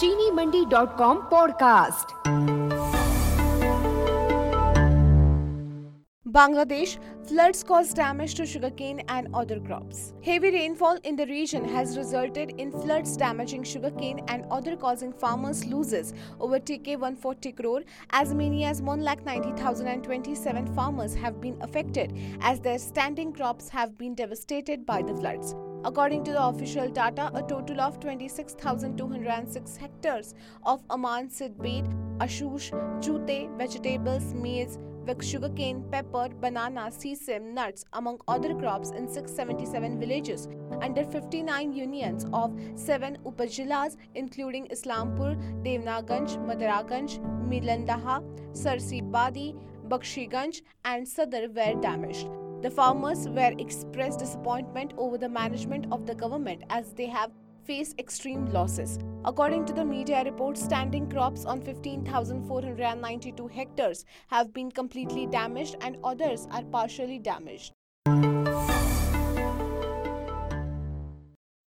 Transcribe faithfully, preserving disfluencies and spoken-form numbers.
चीनी Mandi dot com podcast. Bangladesh, floods caused damage to sugarcane and other crops. Heavy rainfall in the region has resulted in floods damaging sugarcane and other causing farmers losses over T K one hundred forty crore. As many as one lakh ninety thousand twenty-seven farmers have been affected as their standing crops have been devastated by the floods. According to the official data, a total of twenty-six thousand two hundred six hectares of Aman seedbed, ashush, jute, vegetables, maize, with sugarcane, pepper, banana, sesame, nuts, among other crops in six hundred seventy-seven villages under fifty-nine unions of seven upajilas including Islampur, Devnaganj, Madaraganj, Milandaha, Sarsibadi, Bakshiganj and Sadar were damaged. The farmers were expressed disappointment over the management of the government as they have face extreme losses. According to the media reports, standing crops on fifteen thousand four hundred ninety-two hectares have been completely damaged and others are partially damaged.